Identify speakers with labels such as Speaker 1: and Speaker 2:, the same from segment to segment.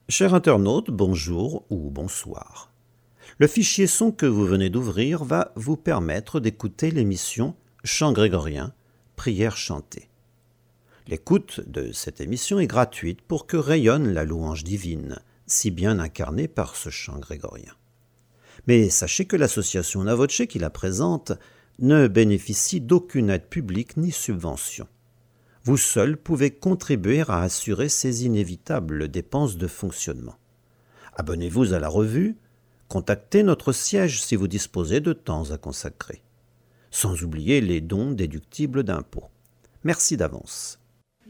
Speaker 1: Cher internaute, bonjour ou bonsoir. Le fichier son que vous venez d'ouvrir va vous permettre d'écouter l'émission Chant grégorien, prière chantée. L'écoute de cette émission est gratuite pour que rayonne la louange divine, si bien incarnée par ce chant grégorien. Mais sachez que l'association Navoce qui la présente ne bénéficie d'aucune aide publique ni subvention. Vous seul pouvez contribuer à assurer ces inévitables dépenses de fonctionnement. Abonnez-vous à la revue, contactez notre siège si vous disposez de temps à consacrer. Sans oublier les dons déductibles d'impôts. Merci d'avance.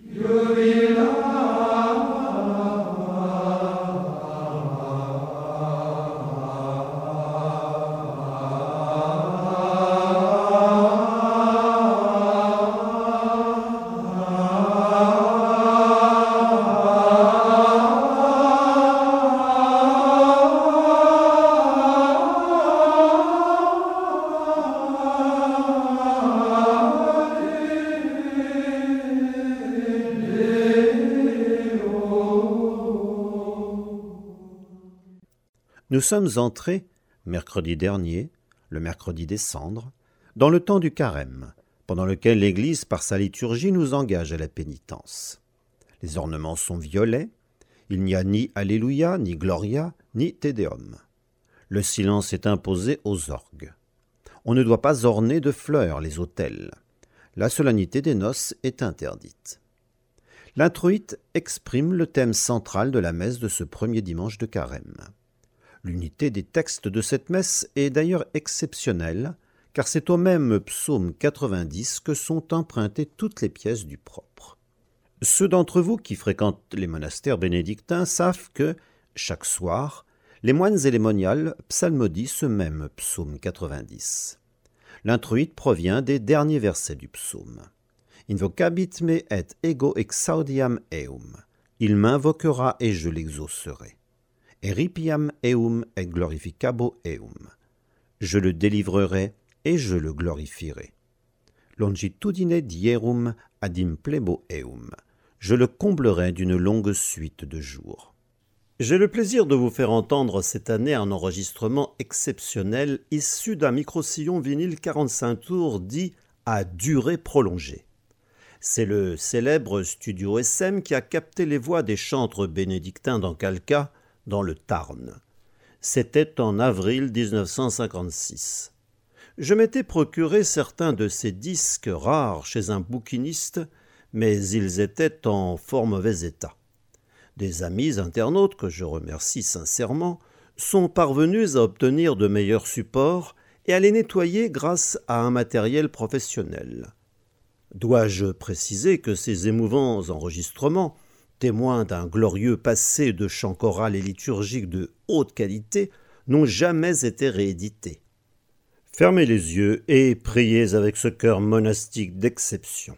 Speaker 1: Nous sommes entrés, mercredi dernier, le mercredi des Cendres, dans le temps du carême, pendant lequel l'Église, par sa liturgie, nous engage à la pénitence. Les ornements sont violets, il n'y a ni Alléluia, ni Gloria, ni Te Deum. Le silence est imposé aux orgues. On ne doit pas orner de fleurs les autels. La solennité des noces est interdite. L'introïte exprime le thème central de la messe de ce premier dimanche de carême. L'unité des textes de cette messe est d'ailleurs exceptionnelle, car c'est au même psaume 90 que sont empruntées toutes les pièces du propre. Ceux d'entre vous qui fréquentent les monastères bénédictins savent que, chaque soir, les moines et les moniales psalmodient ce même psaume 90. L'introïte provient des derniers versets du psaume. Invocabit me et ego exaudiam eum. Il m'invoquera et je l'exaucerai. Eripiam eum et glorificabo eum. Je le délivrerai et je le glorifierai. Longitudine dierum adim plebo eum. Je le comblerai d'une longue suite de jours. J'ai le plaisir de vous faire entendre cette année un enregistrement exceptionnel issu d'un micro-sillon vinyle 45 tours dit à durée prolongée. C'est le célèbre Studio SM qui a capté les voix des chantres bénédictins d'Ancalca, dans le Tarn. C'était en avril 1956. Je m'étais procuré certains de ces disques rares chez un bouquiniste, mais ils étaient en fort mauvais état. Des amis internautes, que je remercie sincèrement, sont parvenus à obtenir de meilleurs supports et à les nettoyer grâce à un matériel professionnel. Dois-je préciser que ces émouvants enregistrements, témoins d'un glorieux passé de chants chorales et liturgiques de haute qualité, n'ont jamais été réédités. Fermez les yeux et priez avec ce cœur monastique d'exception.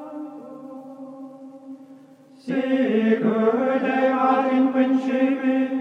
Speaker 2: Sigur Dei ad in principi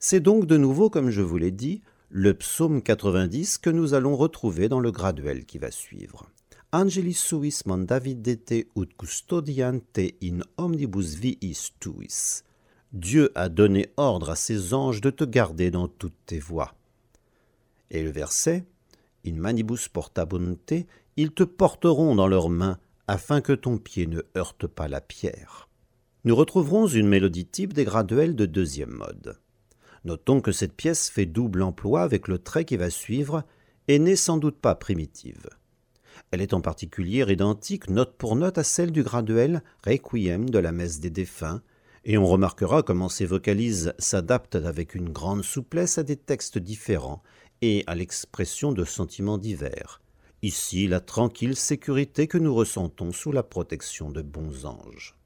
Speaker 1: C'est donc de nouveau, comme je vous l'ai dit, le psaume 90 que nous allons retrouver dans le graduel qui va suivre. Angelis suis mandavidete ut custodiante in omnibus viis tuis. Dieu a donné ordre à ses anges de te garder dans toutes tes voies. Et le verset, in manibus portabunte, ils te porteront dans leurs mains afin que ton pied ne heurte pas la pierre. Nous retrouverons une mélodie type des graduels de deuxième mode. Notons que cette pièce fait double emploi avec le trait qui va suivre et n'est sans doute pas primitive. Elle est en particulier identique note pour note à celle du graduel Requiem de la messe des défunts, et on remarquera comment ces vocalises s'adaptent avec une grande souplesse à des textes différents et à l'expression de sentiments divers. Ici, la tranquille sécurité que nous ressentons sous la protection de bons anges.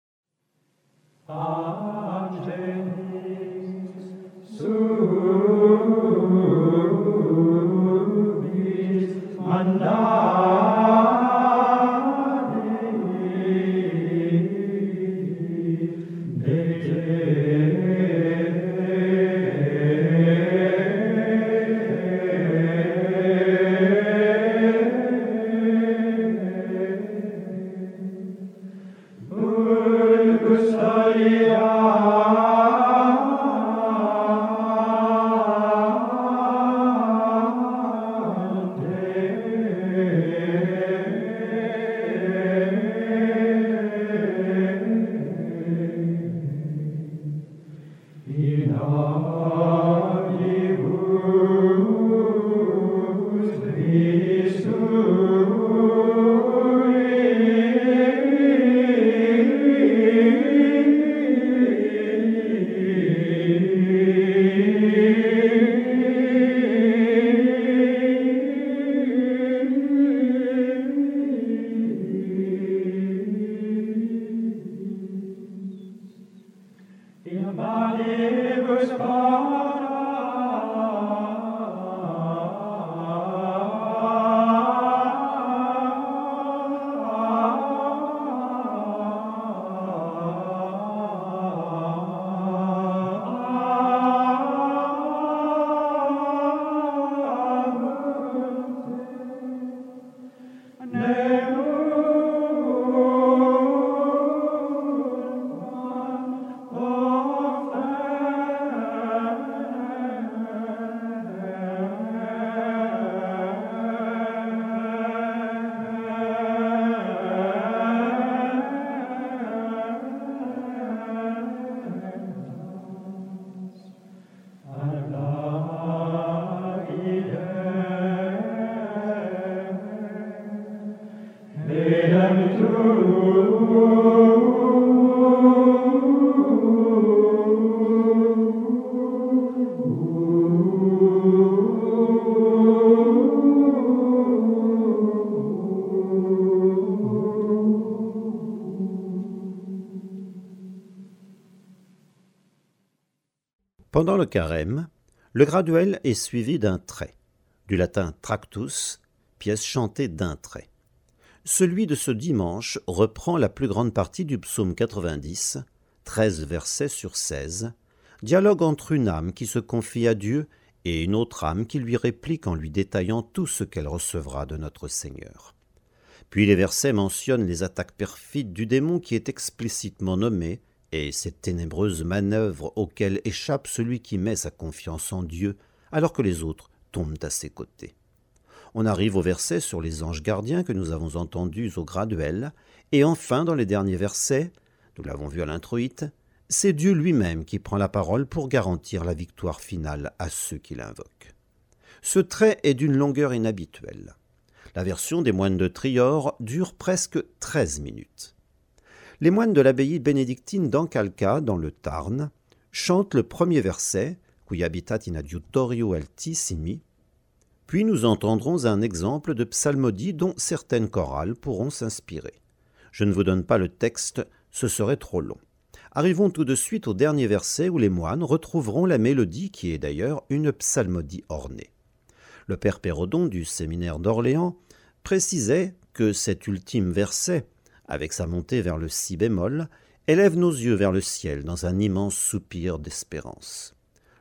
Speaker 1: Pendant le carême, le graduel est suivi d'un trait, du latin tractus, pièce chantée d'un trait. Celui de ce dimanche reprend la plus grande partie du psaume 90, 13 versets sur 16, dialogue entre une âme qui se confie à Dieu et une autre âme qui lui réplique en lui détaillant tout ce qu'elle recevra de notre Seigneur. Puis les versets mentionnent les attaques perfides du démon qui est explicitement nommé, et ces ténébreuses manœuvres auxquelles échappe celui qui met sa confiance en Dieu, alors que les autres tombent à ses côtés. On arrive au verset sur les anges gardiens que nous avons entendus au graduel, et enfin, dans les derniers versets, nous l'avons vu à l'introïte, c'est Dieu lui-même qui prend la parole pour garantir la victoire finale à ceux qui l'invoquent. Ce trait est d'une longueur inhabituelle. La version des moines de Trior dure presque 13 minutes. Les moines de l'abbaye bénédictine d'Ancalca, dans le Tarn, chantent le premier verset, « Qui habitat in adiutorio altissimi », puis nous entendrons un exemple de psalmodie dont certaines chorales pourront s'inspirer. Je ne vous donne pas le texte, ce serait trop long. Arrivons tout de suite au dernier verset où les moines retrouveront la mélodie qui est d'ailleurs une psalmodie ornée. Le père Pérodon du séminaire d'Orléans précisait que cet ultime verset, avec sa montée vers le si bémol, élève nos yeux vers le ciel dans un immense soupir d'espérance.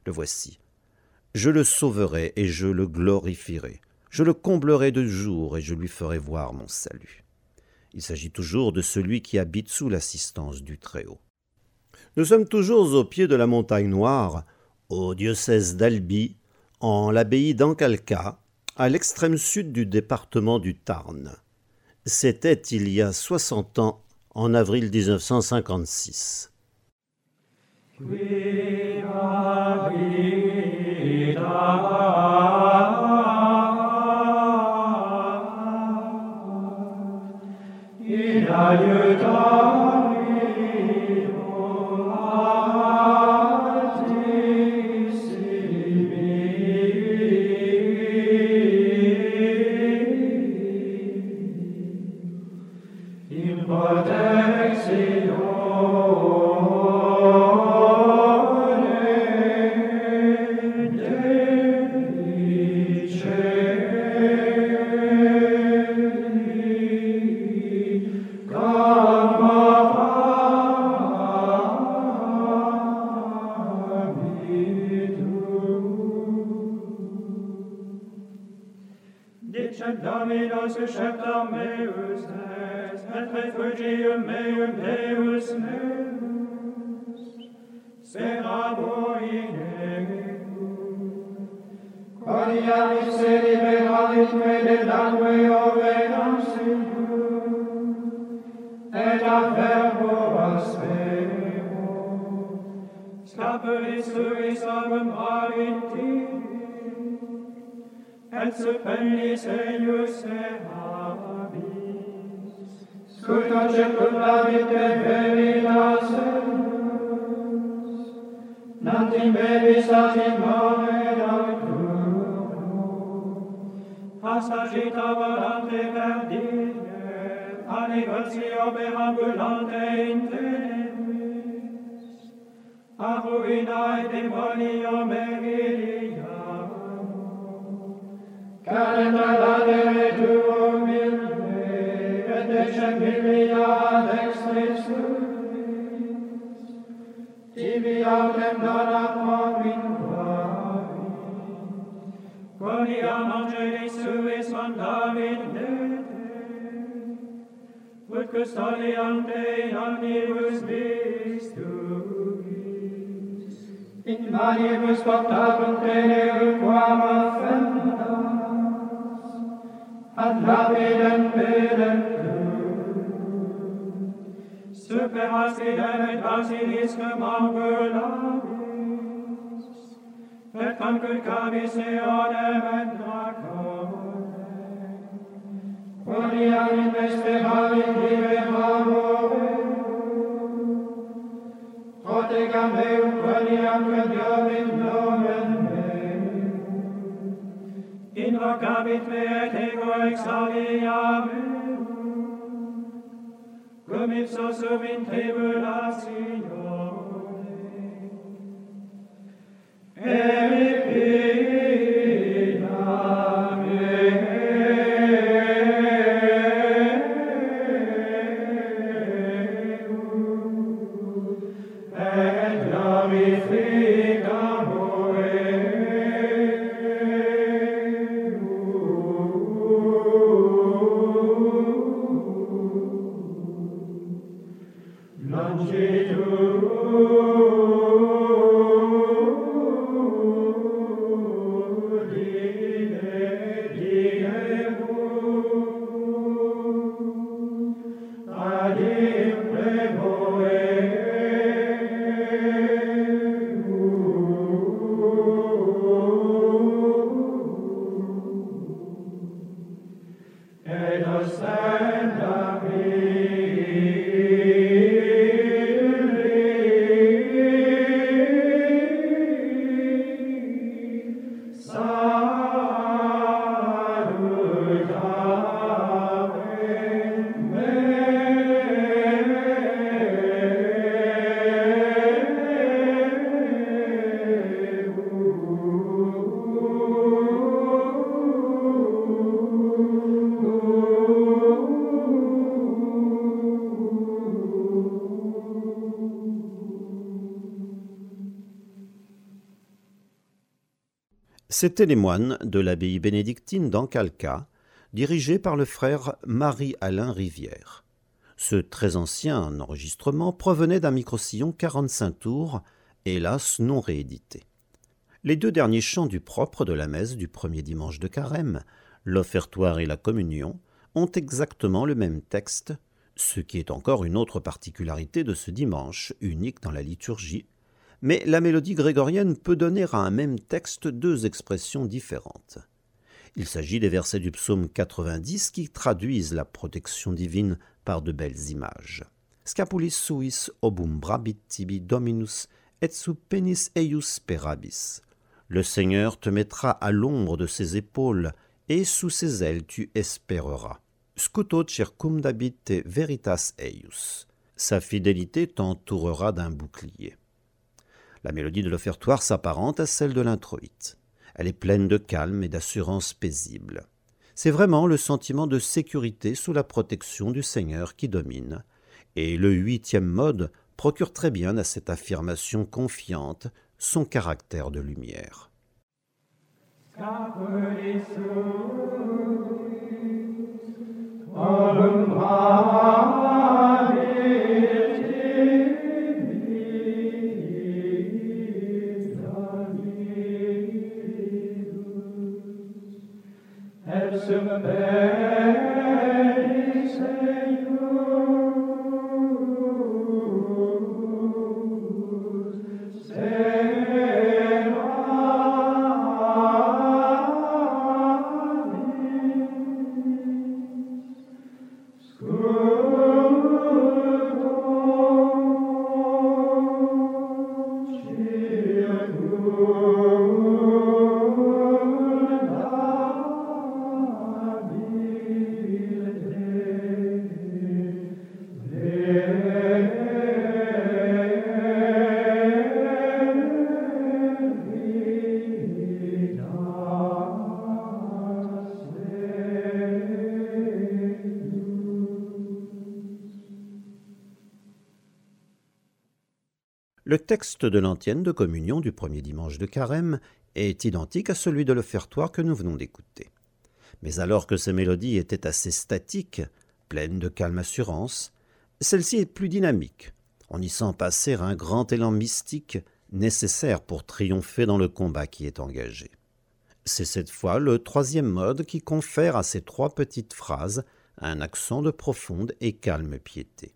Speaker 1: Le voici. Je le sauverai et je le glorifierai. Je le comblerai de jours et je lui ferai voir mon salut. Il s'agit toujours de celui qui habite sous l'assistance du Très-Haut. Nous sommes toujours au pied de la montagne Noire, au diocèse d'Albi, en l'abbaye d'Ancalca, à l'extrême sud du département du Tarn. C'était il y a 60 ans, en avril 1956.
Speaker 2: Dominus scepter meus est, et refugium meum Deus meus, serabo in ego. Qualiam ipse liberalit me de langue ovenam Signor, et a verbo aspero, scaperis suis abum arinti, et supernis eius habis. Scuta circumdavit de veritas eius, nanti mevis at in mare nocturno, passagita volante perdire, anniversio perambulante in tenebris, a ruinae demonio meridiam, calenda ladere tuum mille, et decemilia ad extris tuis, tibi autem dona convinquavi, quoniam angelis suis mandavit nete, ut custodiante in omnibus vis tuis, in manibus portabunt tenerum quam offendas, ad lapidem pedem tuum, super aspidem et basiliscum ambulabis, et conculcabis eonem et draconem, quoniam investigavit liberamore, protegam meum quoniam crediavit nomen meum, invocavit me et ego exaudiam meum, cum ipso sum in tribulatione.
Speaker 1: C'étaient les moines de l'abbaye bénédictine d'Ancalca, dirigés par le frère Marie-Alain Rivière. Ce très ancien enregistrement provenait d'un microsillon 45 tours, hélas non réédité. Les deux derniers chants du propre de la messe du premier dimanche de Carême, l'offertoire et la communion, ont exactement le même texte, ce qui est encore une autre particularité de ce dimanche, unique dans la liturgie, mais la mélodie grégorienne peut donner à un même texte deux expressions différentes. Il s'agit des versets du psaume 90 qui traduisent la protection divine par de belles images. Scapulis suis obumbrabit tibi dominus et sub penis eius sperabis. Le Seigneur te mettra à l'ombre de ses épaules et sous ses ailes tu espéreras. Scuto circumdabit te veritas eius. Sa fidélité t'entourera d'un bouclier. La mélodie de l'offertoire s'apparente à celle de l'introïte. Elle est pleine de calme et d'assurance paisible. C'est vraiment le sentiment de sécurité sous la protection du Seigneur qui domine. Et le 8e mode procure très bien à cette affirmation confiante son caractère de lumière. Le texte de l'antienne de communion du premier dimanche de Carême est identique à celui de l'offertoire que nous venons d'écouter. Mais alors que ces mélodies étaient assez statiques, pleines de calme assurance, celle-ci est plus dynamique. On y sent passer un grand élan mystique nécessaire pour triompher dans le combat qui est engagé. C'est cette fois le 3e mode qui confère à ces 3 petites phrases un accent de profonde et calme piété.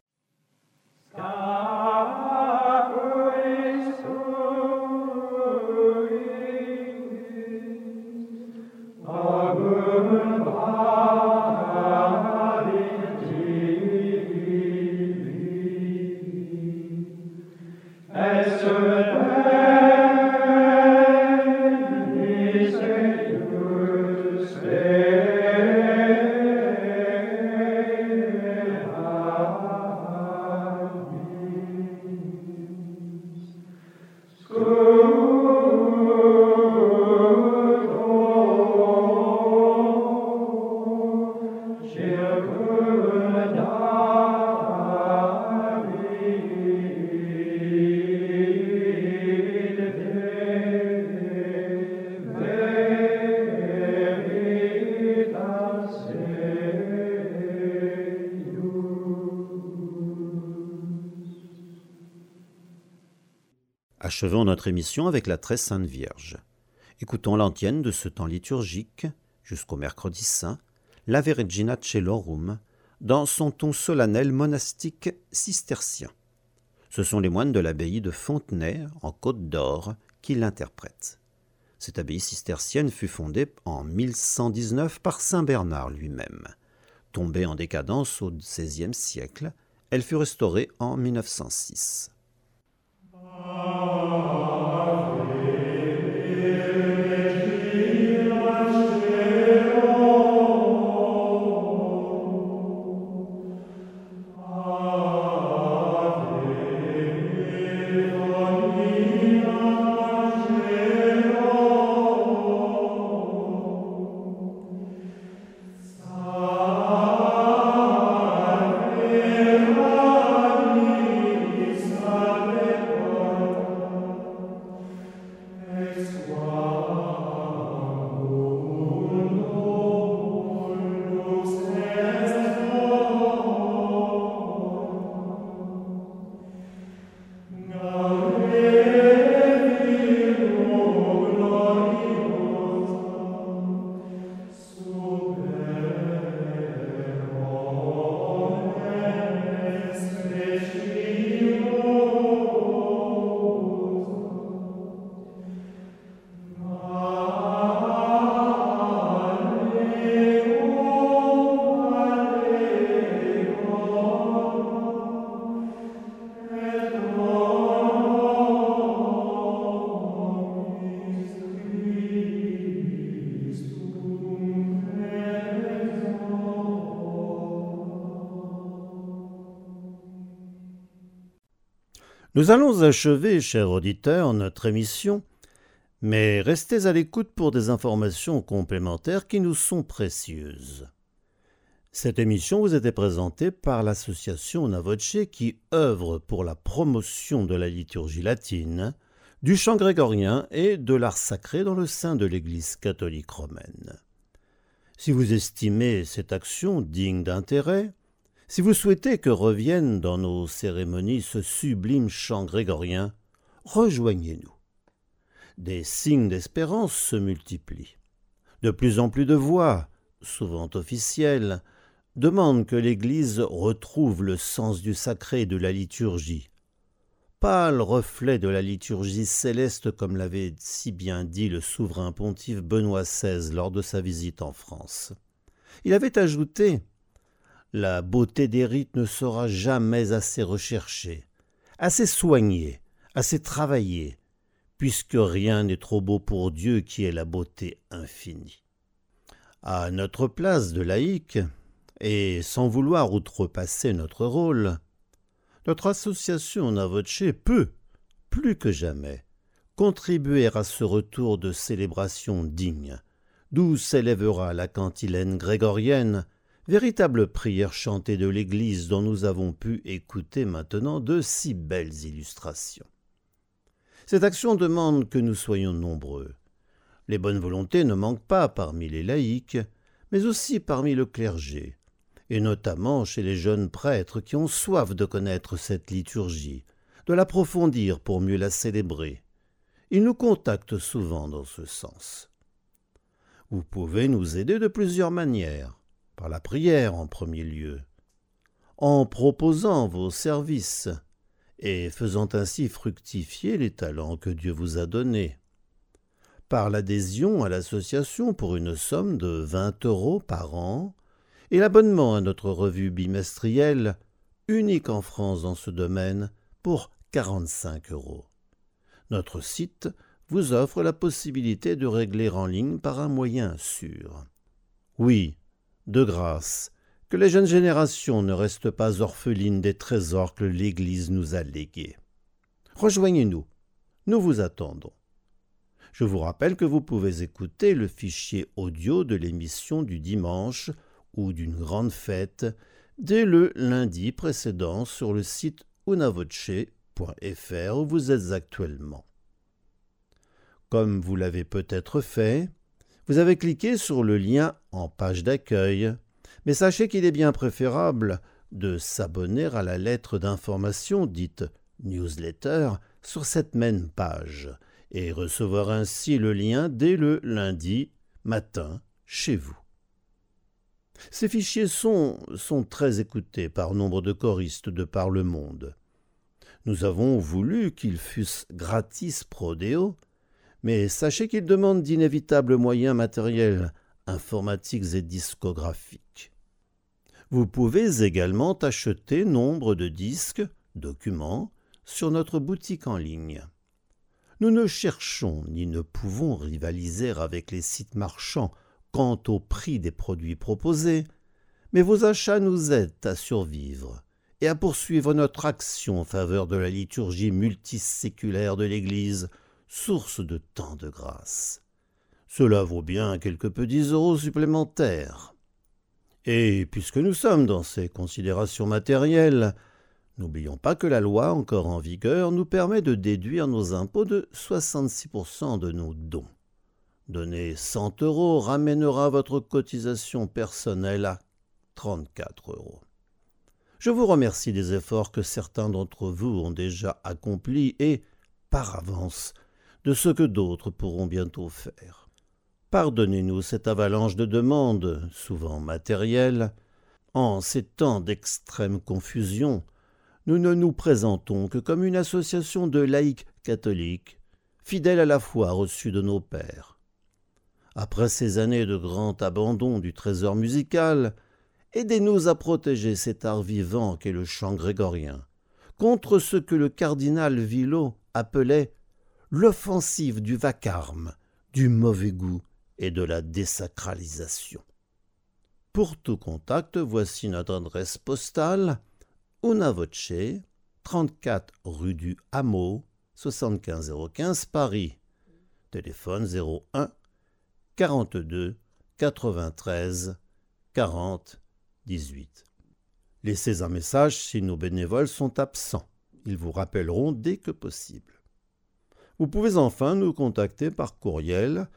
Speaker 1: Achevons notre émission avec la Très Sainte Vierge. Écoutons l'antienne de ce temps liturgique, jusqu'au mercredi saint, l'Ave Regina Celorum, dans son ton solennel monastique cistercien. Ce sont les moines de l'abbaye de Fontenay, en Côte d'Or, qui l'interprètent. Cette abbaye cistercienne fut fondée en 1119 par saint Bernard lui-même. Tombée en décadence au XVIe siècle, elle fut restaurée en 1906. Nous allons achever, chers auditeurs, notre émission, mais restez à l'écoute pour des informations complémentaires qui nous sont précieuses. Cette émission vous était présentée par l'association Una Voce qui œuvre pour la promotion de la liturgie latine, du chant grégorien et de l'art sacré dans le sein de l'Église catholique romaine. Si vous estimez cette action digne d'intérêt, si vous souhaitez que revienne dans nos cérémonies ce sublime chant grégorien, rejoignez-nous. Des signes d'espérance se multiplient. De plus en plus de voix, souvent officielles, demandent que l'Église retrouve le sens du sacré et de la liturgie. Pâle reflet de la liturgie céleste comme l'avait si bien dit le souverain pontife Benoît XVI lors de sa visite en France. Il avait ajouté « La beauté des rites ne sera jamais assez recherchée, assez soignée, assez travaillée, puisque rien n'est trop beau pour Dieu qui est la beauté infinie. » À notre place de laïcs, et sans vouloir outrepasser notre rôle, notre association Una Voce peut, plus que jamais, contribuer à ce retour de célébration digne, d'où s'élèvera la cantilène grégorienne, véritable prière chantée de l'Église dont nous avons pu écouter maintenant de si belles illustrations. Cette action demande que nous soyons nombreux. Les bonnes volontés ne manquent pas parmi les laïcs, mais aussi parmi le clergé, et notamment chez les jeunes prêtres qui ont soif de connaître cette liturgie, de l'approfondir pour mieux la célébrer. Ils nous contactent souvent dans ce sens. Vous pouvez nous aider de plusieurs manières, par la prière en premier lieu, en proposant vos services et faisant ainsi fructifier les talents que Dieu vous a donnés, par l'adhésion à l'association pour une somme de 20 € par an, et l'abonnement à notre revue bimestrielle, unique en France dans ce domaine, pour 45 €. Notre site vous offre la possibilité de régler en ligne par un moyen sûr. Oui, de grâce, que les jeunes générations ne restent pas orphelines des trésors que l'Église nous a légués. Rejoignez-nous, nous vous attendons. Je vous rappelle que vous pouvez écouter le fichier audio de l'émission du dimanche ou d'une grande fête dès le lundi précédent sur le site unavoce.fr où vous êtes actuellement. Comme vous l'avez peut-être fait, vous avez cliqué sur le lien en page d'accueil, mais sachez qu'il est bien préférable de s'abonner à la lettre d'information dite newsletter sur cette même page et recevoir ainsi le lien dès le lundi matin chez vous. Ces fichiers sont très écoutés par nombre de choristes de par le monde. Nous avons voulu qu'ils fussent gratis pro deo, mais sachez qu'ils demandent d'inévitables moyens matériels, informatiques et discographiques. Vous pouvez également acheter nombre de disques, documents, sur notre boutique en ligne. Nous ne cherchons ni ne pouvons rivaliser avec les sites marchands quant au prix des produits proposés, mais vos achats nous aident à survivre et à poursuivre notre action en faveur de la liturgie multiséculaire de l'Église, source de tant de grâce. Cela vaut bien quelques petits € supplémentaires. Et puisque nous sommes dans ces considérations matérielles, n'oublions pas que la loi encore en vigueur nous permet de déduire nos impôts de 66% de nos dons. Donner 100 € ramènera votre cotisation personnelle à 34 €. Je vous remercie des efforts que certains d'entre vous ont déjà accomplis et, par avance, de ce que d'autres pourront bientôt faire. Pardonnez-nous cette avalanche de demandes, souvent matérielles. En ces temps d'extrême confusion, nous ne nous présentons que comme une association de laïcs catholiques, fidèles à la foi reçue de nos pères. Après ces années de grand abandon du trésor musical, aidez-nous à protéger cet art vivant qu'est le chant grégorien, contre ce que le cardinal Villot appelait l'offensive du vacarme, du mauvais goût et de la désacralisation. Pour tout contact, voici notre adresse postale: Una Voce, 34 rue du Hameau, 75 015 Paris. Téléphone 01 42 93 40 18. Laissez un message si nos bénévoles sont absents. Ils vous rappelleront dès que possible. Vous pouvez enfin nous contacter par courriel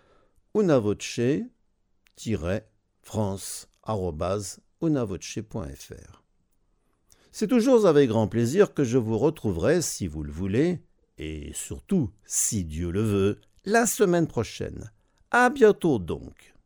Speaker 1: unavoce-france@unavoce.fr. C'est toujours avec grand plaisir que je vous retrouverai, si vous le voulez, et surtout, si Dieu le veut, la semaine prochaine. À bientôt donc.